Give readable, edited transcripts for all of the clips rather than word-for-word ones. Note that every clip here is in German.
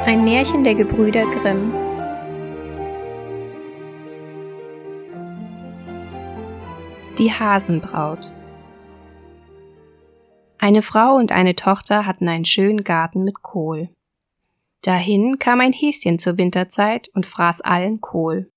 Ein Märchen der Gebrüder Grimm. Die Hasenbraut. Eine Frau und eine Tochter hatten einen schönen Garten mit Kohl. Dahin kam ein Häschen zur Winterzeit und fraß allen Kohl.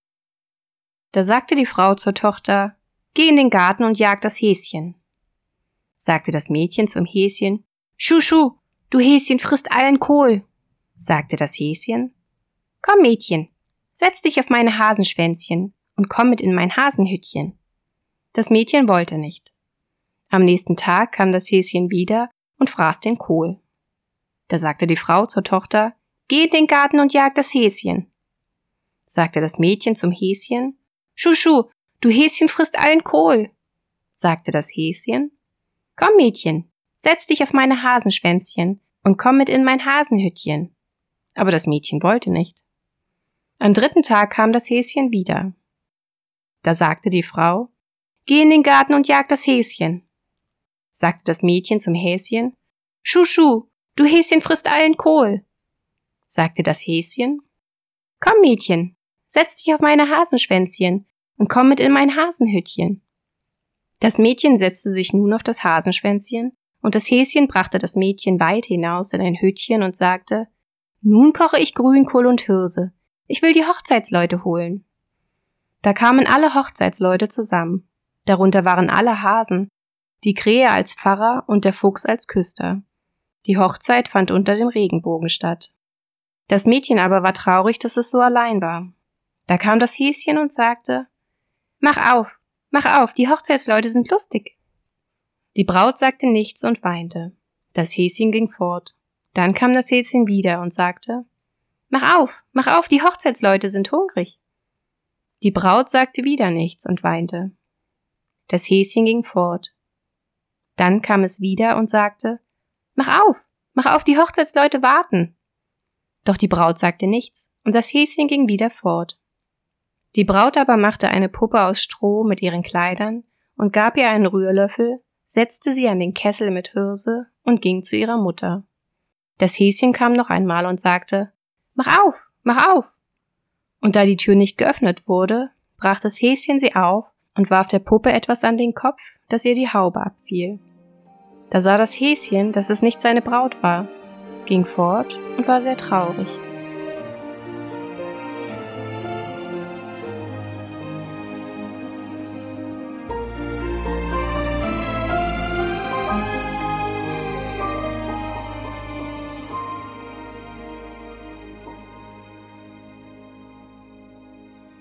Da sagte die Frau zur Tochter: »Geh in den Garten und jag das Häschen.« Sagte das Mädchen zum Häschen: »Schu, Schu, du Häschen frisst allen Kohl.« Sagte das Häschen: »Komm, Mädchen, setz dich auf meine Hasenschwänzchen und komm mit in mein Hasenhüttchen.« Das Mädchen wollte nicht. Am nächsten Tag kam das Häschen wieder und fraß den Kohl. Da sagte die Frau zur Tochter: »Geh in den Garten und jag das Häschen.« Sagte das Mädchen zum Häschen: »Schu, Schu, du Häschen frisst allen Kohl.« Sagte das Häschen: »Komm, Mädchen, setz dich auf meine Hasenschwänzchen und komm mit in mein Hasenhüttchen.« Aber das Mädchen wollte nicht. Am dritten Tag kam das Häschen wieder. Da sagte die Frau: »Geh in den Garten und jag das Häschen.« Sagte das Mädchen zum Häschen: »Schu, Schu, du Häschen frisst allen Kohl.« Sagte das Häschen: »Komm, Mädchen, setz dich auf meine Hasenschwänzchen und komm mit in mein Hasenhüttchen.« Das Mädchen setzte sich nun auf das Hasenschwänzchen, und das Häschen brachte das Mädchen weit hinaus in ein Hüttchen und sagte: »Nun koche ich Grünkohl und Hirse. Ich will die Hochzeitsleute holen.« Da kamen alle Hochzeitsleute zusammen. Darunter waren alle Hasen, die Krähe als Pfarrer und der Fuchs als Küster. Die Hochzeit fand unter dem Regenbogen statt. Das Mädchen aber war traurig, dass es so allein war. Da kam das Häschen und sagte: mach auf, die Hochzeitsleute sind lustig.« Die Braut sagte nichts und weinte. Das Häschen ging fort. Dann kam das Häschen wieder und sagte: mach auf, die Hochzeitsleute sind hungrig.« Die Braut sagte wieder nichts und weinte. Das Häschen ging fort. Dann kam es wieder und sagte: mach auf, die Hochzeitsleute warten.« Doch die Braut sagte nichts und das Häschen ging wieder fort. Die Braut aber machte eine Puppe aus Stroh mit ihren Kleidern und gab ihr einen Rührlöffel, setzte sie an den Kessel mit Hirse und ging zu ihrer Mutter. Das Häschen kam noch einmal und sagte: mach auf. Und da die Tür nicht geöffnet wurde, brach das Häschen sie auf und warf der Puppe etwas an den Kopf, dass ihr die Haube abfiel. Da sah das Häschen, dass es nicht seine Braut war, ging fort und war sehr traurig.